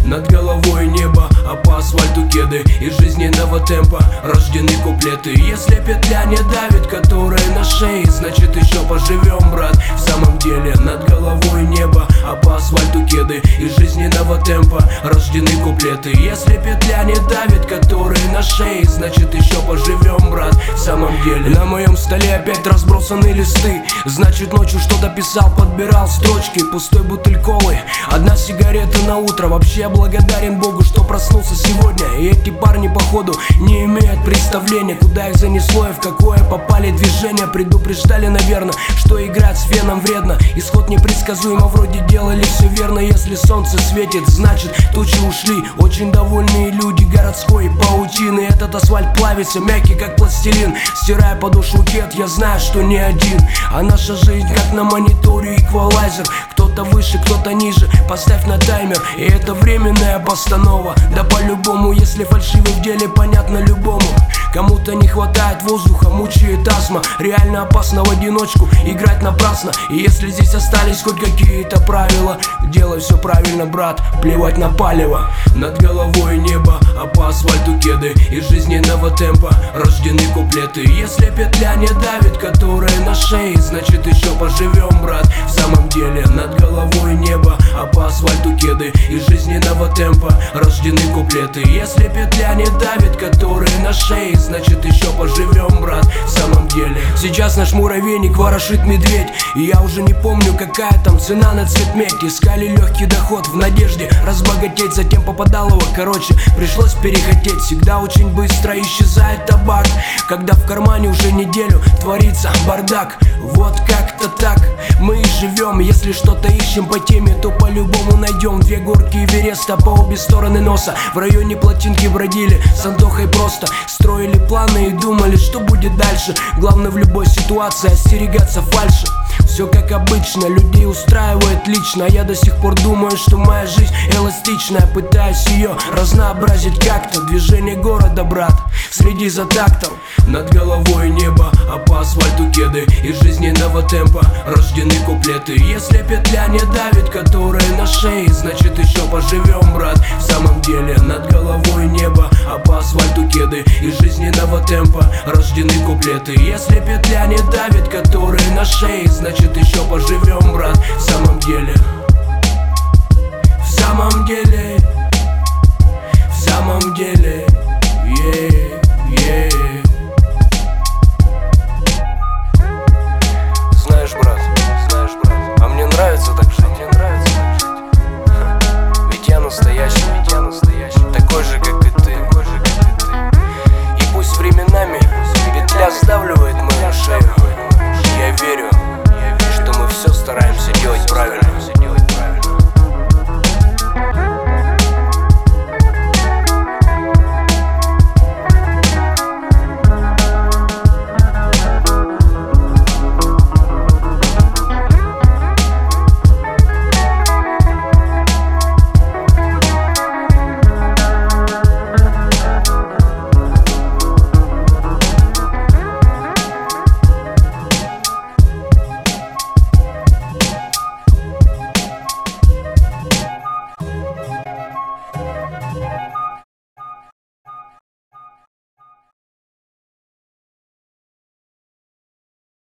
Над головой небо, а по асфальту кеды. Из жизненного темпа рождены куплеты. Если петля не давит, которая на шее, значит еще поживем, брат. В самом деле над головой небо, а по асфальту кеды. Из жизненного темпа рождены куплеты. Если петля не давит, которая на шее, значит еще поживем, брат. В самом деле на моем столе опять разбросаны листы. Значит ночью что-то писал, подбирал строчки. Пустой бутыль колы, одна сигарета на утро. Вообще я благодарен Богу, что проснулся сегодня. И эти парни походу не имеют представления, куда их занесло и в какое попали движение. Предупреждали, наверное, что играть с феном вредно. Исход непредсказуемо, вроде делали все верно. Если солнце светит, значит тучи ушли. Очень довольные люди городской паутины. Этот асфальт плавится, мягкий как пластилин. Стирая подошву кед, я знаю, что не один. А наша жизнь как на мониторе эквалайзер. Кто-то выше, кто-то ниже, поставь на таймер. И это временная постанова. Да по-любому, если фальшивый в деле, понятно любому. Кому-то не хватает воздуха, мучает астма. Реально опасно в одиночку играть напрасно. И если здесь остались хоть какие-то правила, делай все правильно, брат, плевать на палево. Над головой небо, а по асфальту кеды. Из жизненного темпа рождены куплеты. Если петля не давит, которая на шее, значит еще поживем, брат. В самом деле над головой небо, а по асфальту кеды. Из жизненного темпа рождены куплеты. Если петля не давит, которая на шее, значит еще поживем, брат. В самом деле сейчас наш муравейник ворошит медведь. И я уже не помню, какая там цена на цвет медь. Искали легкий доход в надежде разбогатеть. Затем попадал его, короче, пришлось перехотеть. Всегда очень быстро исчезает табак, когда в кармане уже неделю творится бардак. Вот как-то так мы и живем. Если что-то ищем по теме, то по-любому найдем. Две горки Эвереста по обе стороны носа. В районе плотинки бродили с Антохой просто. Строили планы и думали, что будет дальше. Главное в любой ситуации остерегаться фальши. Все как обычно, людей устраивает лично. Я до сих пор думаю, что моя жизнь эластичная. Пытаюсь ее разнообразить как-то. Движение города, брат, следи за тактом. Над головой небо, а по асфальту кеды. Из жизненного темпа рождены куплеты. Если петля не давит, которая на шее, значит еще поживем, брат. В самом деле над головой небо, а по асфальту кеды. Из жизненного темпа рождены куплеты. Если петля не давит, которая на шее, значит еще поживем, брат. В самом деле